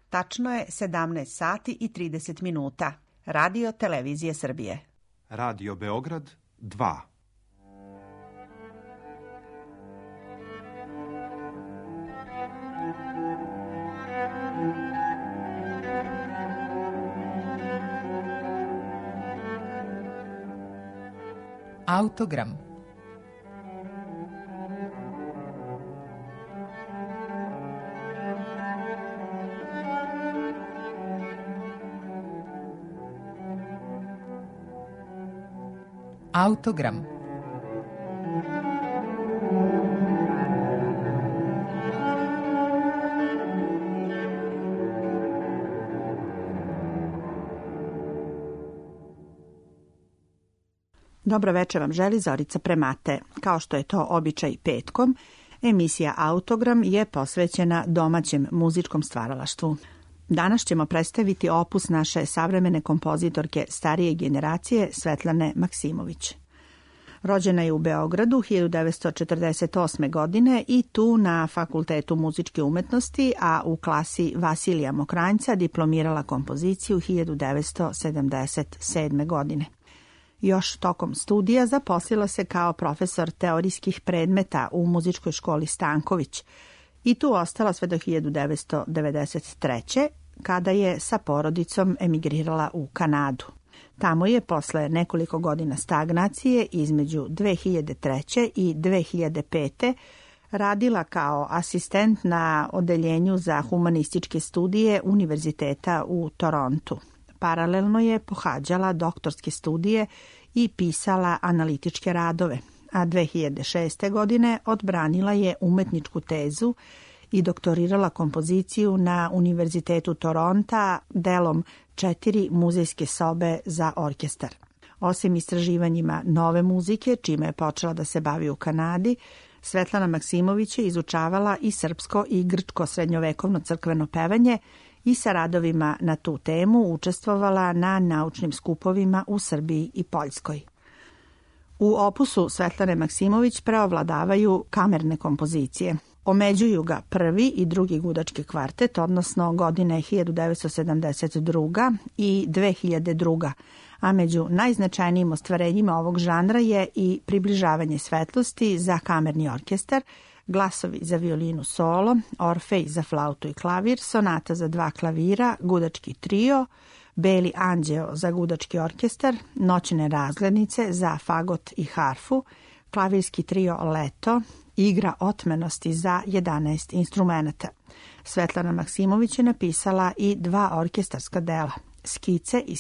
Tačno je 17 sati i 30 minuta. Radio Televizije Srbije. Radio Beograd 2. Autogram. Autogram. Dobro večer vam želi Zorica Premate. Kao što je to običaj petkom, emisija Autogram je posvećena domaćem muzičkom stvaralaštvu. Danas ćemo predstaviti opus naše savremene kompozitorke starije generacije Svetlane Maksimović. Rođena je u Beogradu 1948. godine i tu na Fakultetu muzičke umetnosti, a u klasi Vasilija Mokranjca diplomirala kompoziciju 1977. godine. Još tokom studija zaposlila se kao profesor teorijskih predmeta u muzičkoj školi Stanković i tu ostala sve do 1993. kada je sa porodicom emigrirala u Kanadu. Tamo je posle nekoliko godina stagnacije između 2003. i 2005. radila kao asistent na odeljenju za humanističke studije Univerziteta u Torontu. Paralelno je pohađala doktorske studije i pisala analitičke radove, a 2006. godine odbranila je umetničku tezu i doktorirala kompoziciju na Univerzitetu Toronta delom 4 muzejske sobe za orkestar. Osim istraživanjima nove muzike, čime je počela da se bavi u Kanadi, Svetlana Maksimović je izučavala i srpsko i grčko srednjovekovno crkveno pevanje i sa radovima na tu temu učestvovala na naučnim skupovima u Srbiji i Poljskoj. U opusu Svetlane Maksimović preovladavaju kamerne kompozicije. Omeđuju ga prvi i drugi gudački kvartet, odnosno godine 1972. i 2002. A među najznačajnijim ostvarenjima ovog žanra je i Približavanje svetlosti za kamerni orkestar, Glasovi za violinu solo, Orfej za flautu i klavir, Sonata za 2 klavira, gudački trio, Beli anđeo za gudački orkestar, Noćne razglednice za fagot i harfu, klavirski trio Leto, Igra otmenosti za 11 instrumenata. Svetlana Maksimović je napisala i 2 orkestarska dela, Skice iz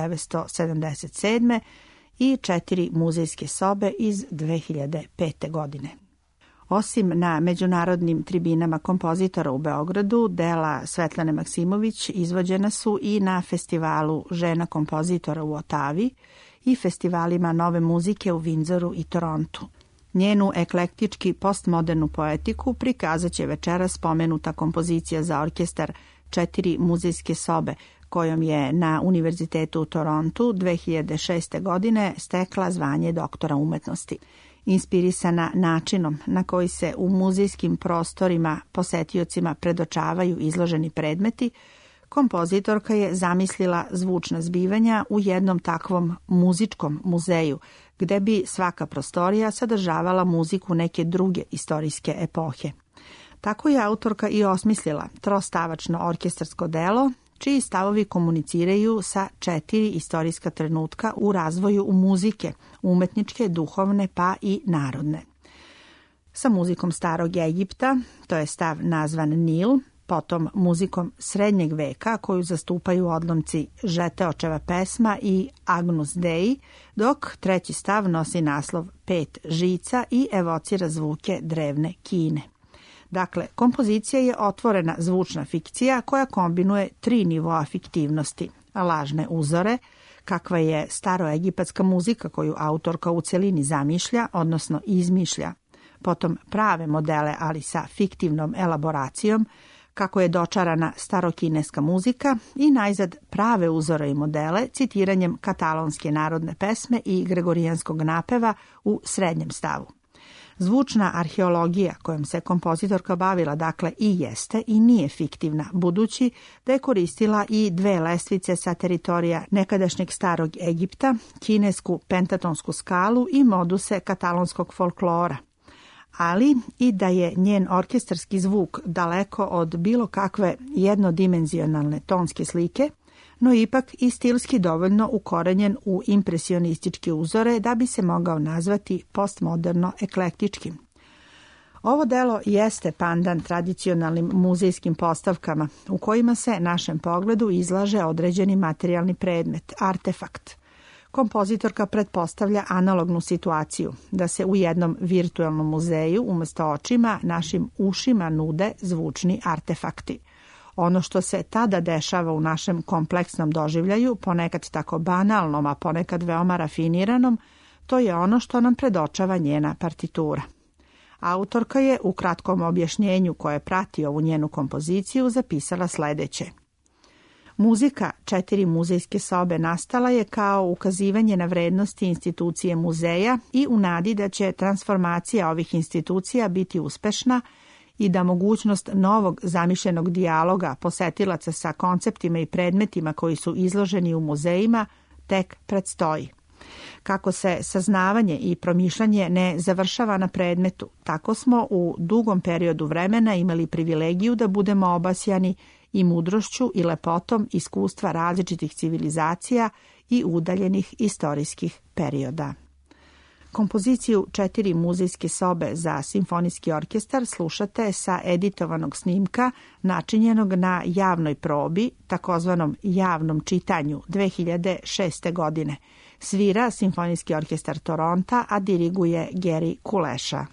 1977. i 4 muzejske sobe iz 2005. godine. Osim na međunarodnim tribinama kompozitora u Beogradu, dela Svetlane Maksimović izvođena su i na festivalu Žena kompozitora u Otavi i festivalima nove muzike u Windsoru i Torontu. Njenu eklektički postmodernu poetiku prikazat će večeras spomenuta kompozicija za orkestar 4 muzejske sobe, kojom je na Univerzitetu u Torontu 2006. godine stekla zvanje doktora umetnosti. Inspirisana načinom na koji se u muzejskim prostorima posetiocima predočavaju izloženi predmeti, kompozitorka je zamislila zvučna zbivanja u jednom takvom muzičkom muzeju, gde bi svaka prostorija sadržavala muziku neke druge istorijske epohe. Tako je autorka i osmislila trostavačno orkestarsko delo, čiji stavovi komuniciraju sa 4 istorijska trenutka u razvoju muzike, umetničke, duhovne pa i narodne. Sa muzikom starog Egipta, to je stav nazvan Nil, potom muzikom srednjeg veka koju zastupaju odlomci Žeteočeva pesma i Agnus Dei, dok treći stav nosi naslov 5 žica i evocira zvuke drevne Kine. Dakle, kompozicija je otvorena zvučna fikcija koja kombinuje 3 nivoa fiktivnosti, lažne uzore, kakva je staroegipatska muzika koju autorka u celini zamišlja, odnosno izmišlja, potom prave modele, ali sa fiktivnom elaboracijom, kako je dočarana starokineska muzika, i najzad prave uzore i modele citiranjem katalonske narodne pesme i gregorijanskog napeva u srednjem stavu. Zvučna arheologija kojom se kompozitorka bavila dakle i jeste i nije fiktivna, budući da je koristila i 2 lestvice sa teritorija nekadašnjeg starog Egipta, kinesku pentatonsku skalu i moduse katalonskog folklora, ali i da je njen orkestarski zvuk daleko od bilo kakve jednodimenzionalne tonske slike, no ipak i stilski dovoljno ukorenjen u impresionističke uzore da bi se mogao nazvati postmoderno eklektičkim. Ovo delo jeste pandan tradicionalnim muzejskim postavkama u kojima se našem pogledu izlaže određeni materijalni predmet, artefakt. Kompozitorka pretpostavlja analognu situaciju, da se u jednom virtualnom muzeju umesto očima našim ušima nude zvučni artefakti. Ono što se tada dešava u našem kompleksnom doživljaju, ponekad tako banalnom, a ponekad veoma rafiniranom, to je ono što nam predočava njena partitura. Autorka je u kratkom objašnjenju koje prati ovu njenu kompoziciju zapisala sledeće. Muzika 4 muzejske sobe nastala je kao ukazivanje na vrednosti institucije muzeja i u nadi da će transformacija ovih institucija biti uspešna i da mogućnost novog zamišljenog dijaloga posetilaca sa konceptima i predmetima koji su izloženi u muzejima tek predstoji. Kako se saznavanje i promišljanje ne završava na predmetu, tako smo u dugom periodu vremena imali privilegiju da budemo obasjani i mudrošću i lepotom iskustva različitih civilizacija i udaljenih istorijskih perioda. Kompoziciju 4 muzejske sobe za simfonijski orkestar slušate sa editovanog snimka načinjenog na javnoj probi, takozvanom javnom čitanju 2006. godine. Svira Simfonijski orkestar Toronta, a diriguje Gary Kuleša.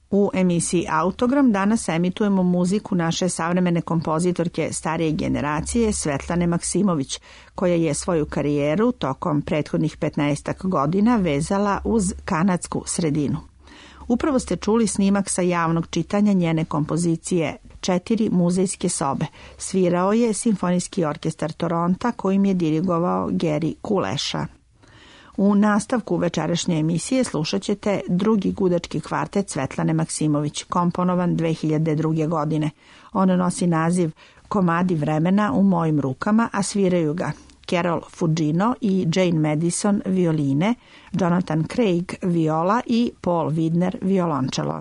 U emisiji Autogram danas emitujemo muziku naše savremene kompozitorke starije generacije Svetlane Maksimović, koja je svoju karijeru tokom prethodnih 15 godina vezala uz kanadsku sredinu. Upravo ste čuli snimak sa javnog čitanja njene kompozicije 4 muzejske sobe. Svirao je Simfonijski orkestar Toronta kojim je dirigovao Gary Kuleša. U nastavku večerašnje emisije slušat ćete drugi gudački kvartet Svetlane Maksimović, komponovan 2002. godine. On nosi naziv Komadi vremena u mojim rukama, a sviraju ga Carol Fugino i Jane Madison violine, Jonathan Craig viola i Paul Widner violončelo.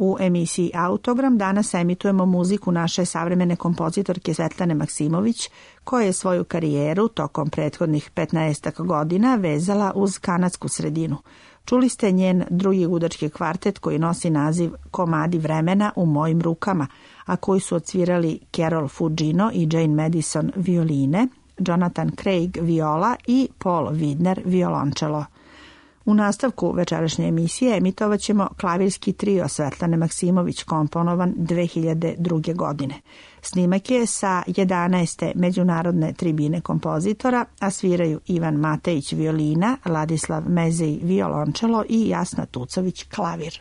U emisiji Autogram danas emitujemo muziku naše savremene kompozitorke Svetlane Maksimović, koja je svoju karijeru tokom prethodnih 15 godina vezala uz kanadsku sredinu. Čuli ste njen drugi gudački kvartet koji nosi naziv Komadi vremena u mojim rukama, a koji su odsvirali Carol Fugino i Jane Madison violine, Jonathan Craig viola i Paul Widner violončelo. U nastavku večerašnje emisije emitovat ćemo klavirski trio Svetlane Maksimović komponovan 2002. godine. Snimak je sa 11. međunarodne tribine kompozitora, a sviraju Ivan Matejić violina, Ladislav Mezej violončelo i Jasna Tucović klavir.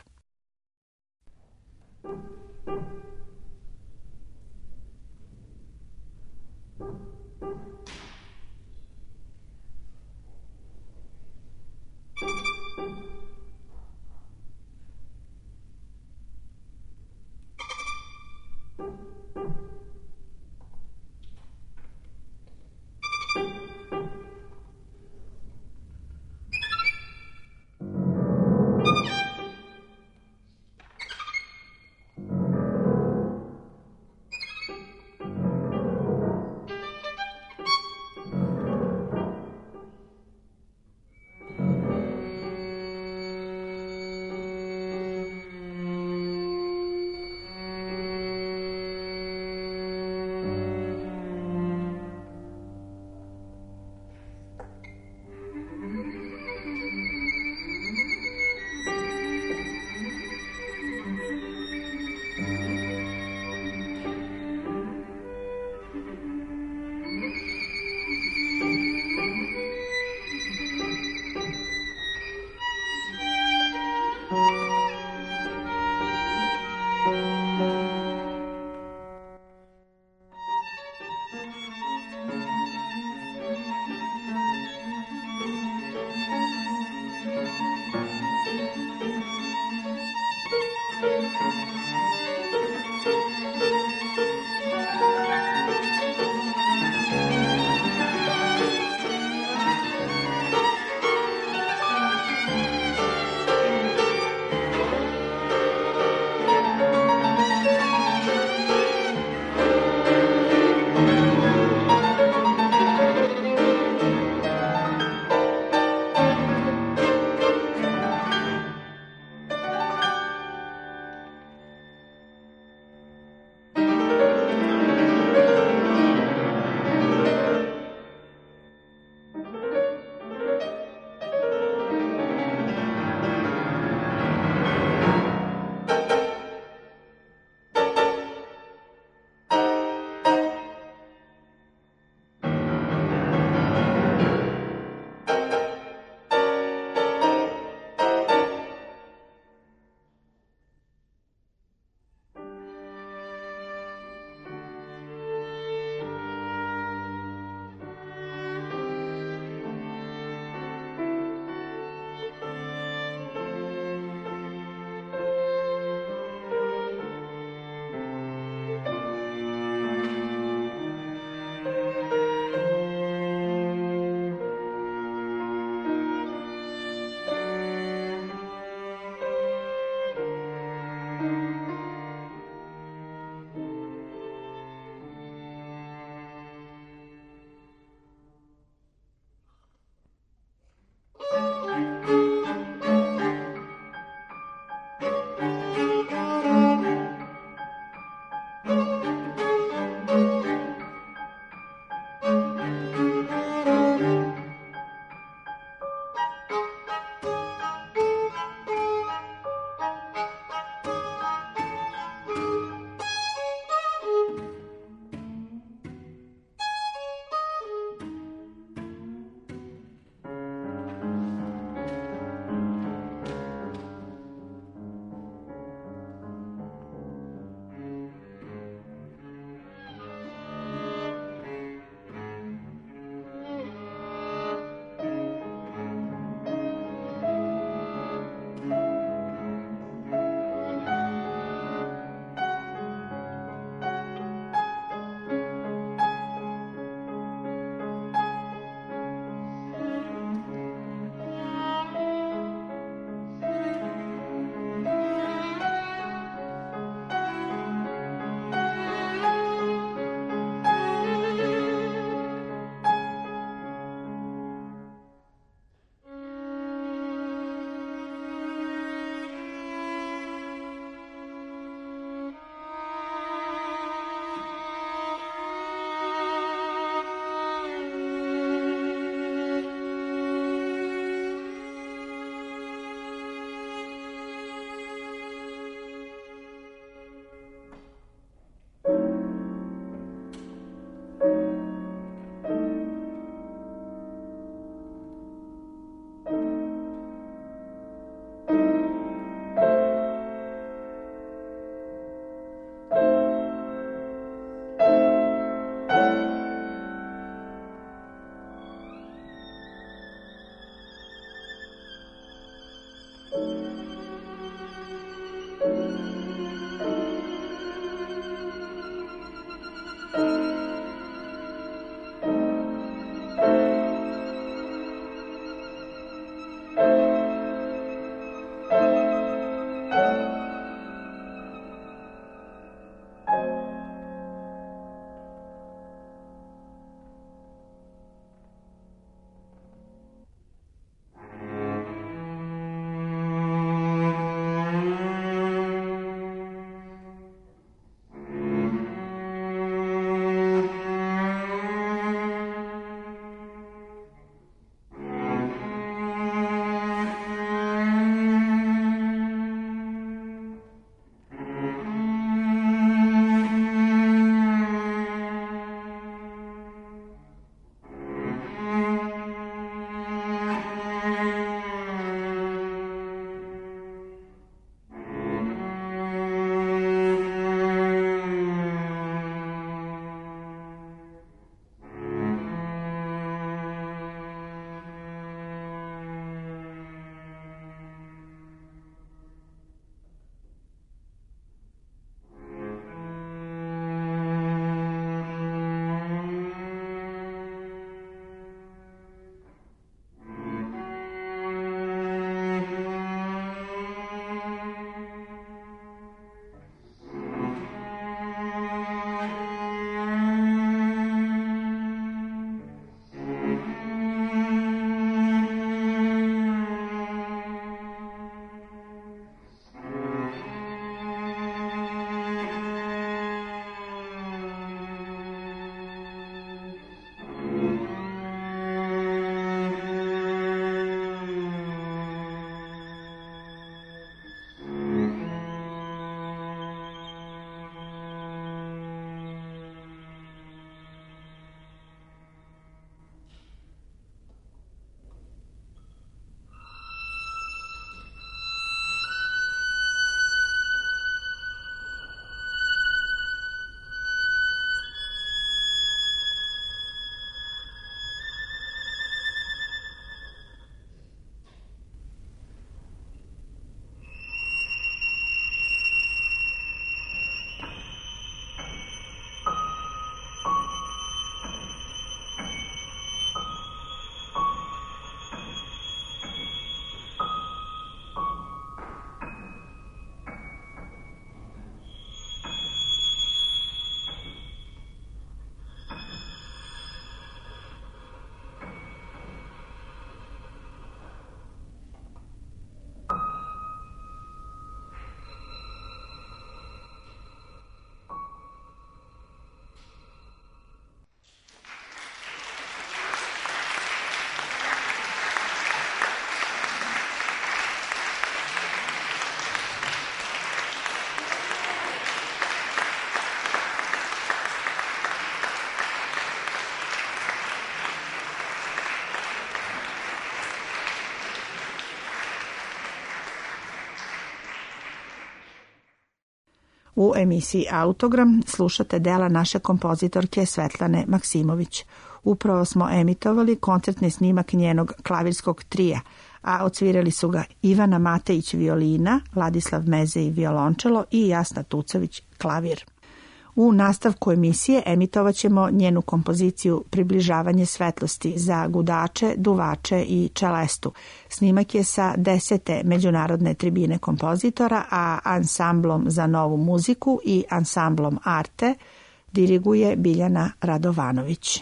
U emisiji Autogram slušate dela naše kompozitorke Svetlane Maksimović. Upravo smo emitovali koncertni snimak njenog klavirskog trija, a odsvirali su ga Ivana Matejić violina, Ladislav Mezej violončelo i Jasna Tucović klavir. U nastavku emisije emitovat ćemo njenu kompoziciju Približavanje svetlosti za gudače, duvače i čelestu. Snimak je sa 10. međunarodne tribine kompozitora, a ansamblom za novu muziku i ansamblom Arte diriguje Biljana Radovanović.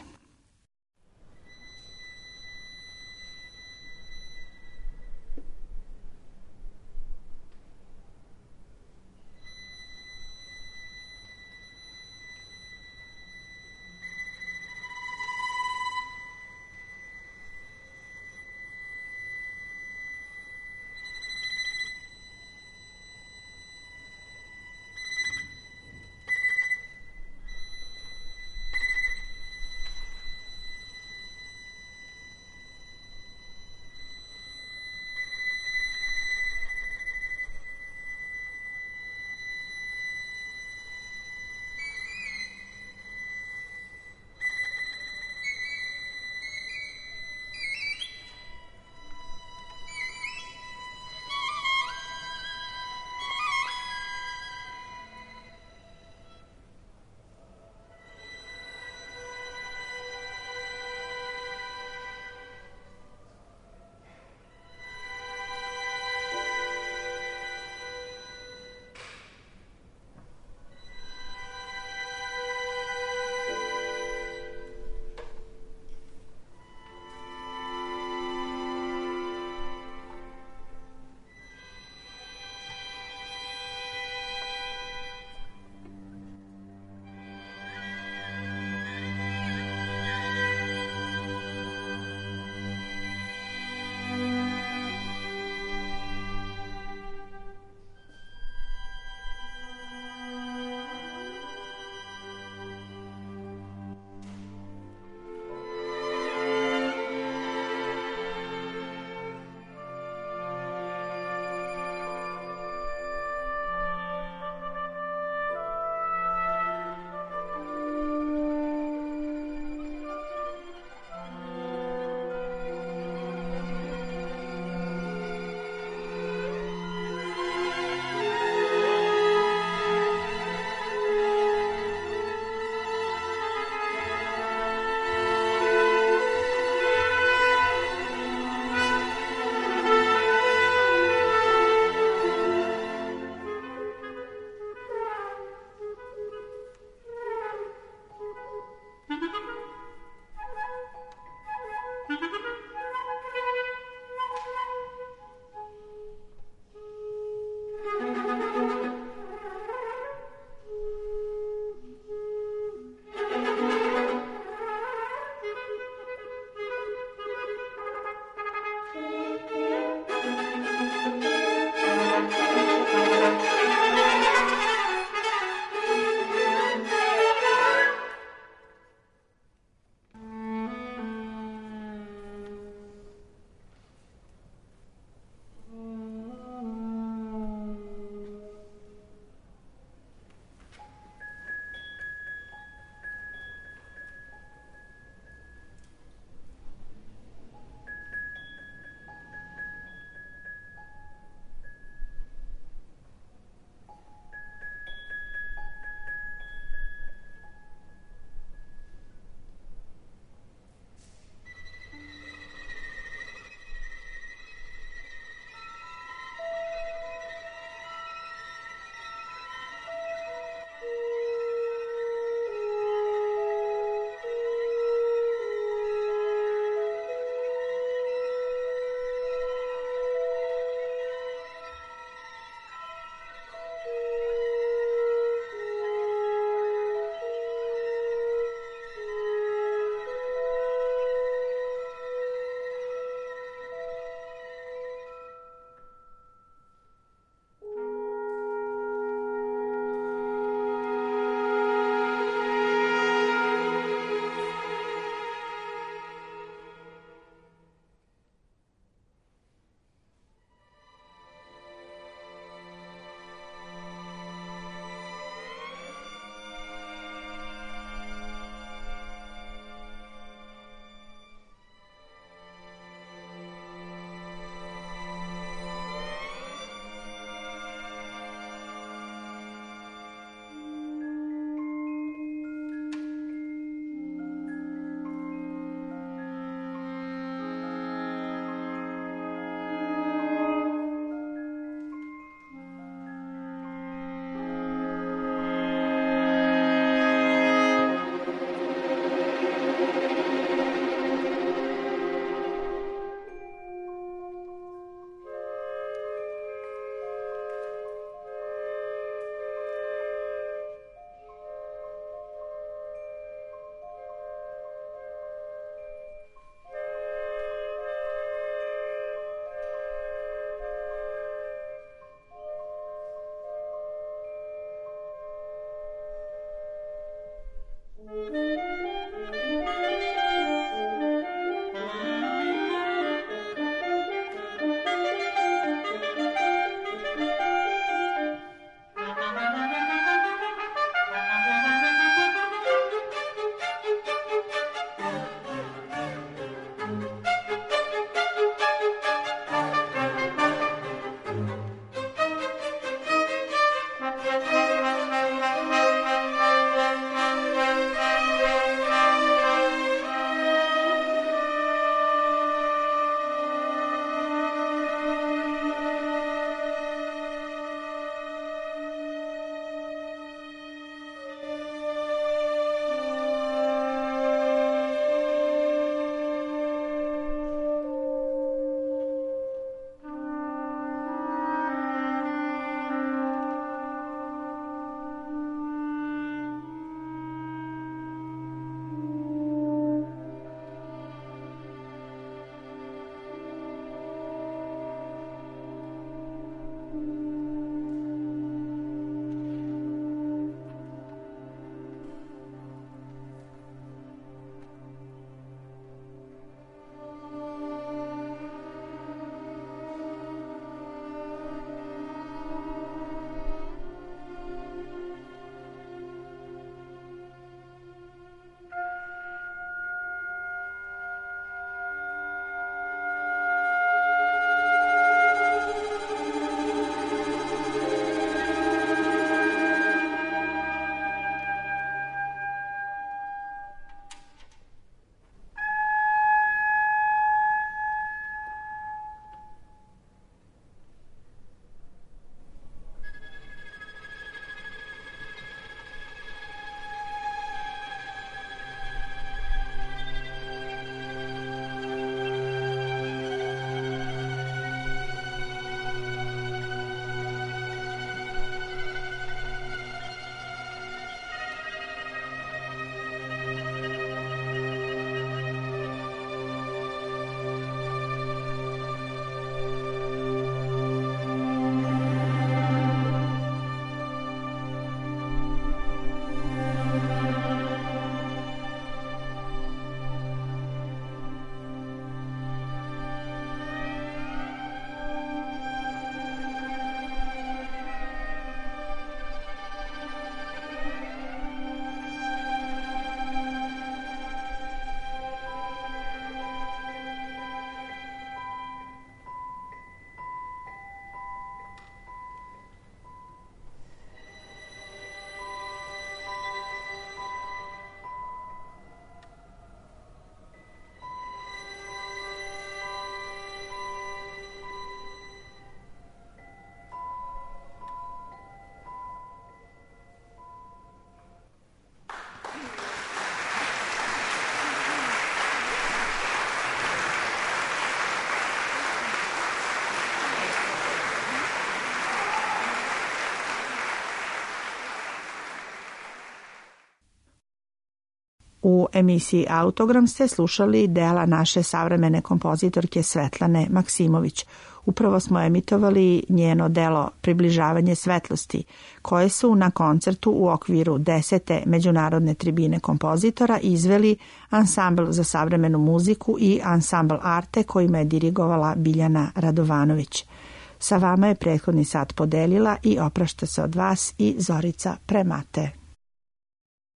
U emisiji Autogram ste slušali dela naše savremene kompozitorke Svetlane Maksimović. Upravo smo emitovali njeno delo Približavanje svetlosti, koje su na koncertu u okviru 10. Međunarodne tribine kompozitora izveli Ansambl za savremenu muziku i Ansambl Arte kojima je dirigovala Biljana Radovanović. Sa vama je prethodni sat podelila i oprašta se od vas i Zorica Premate.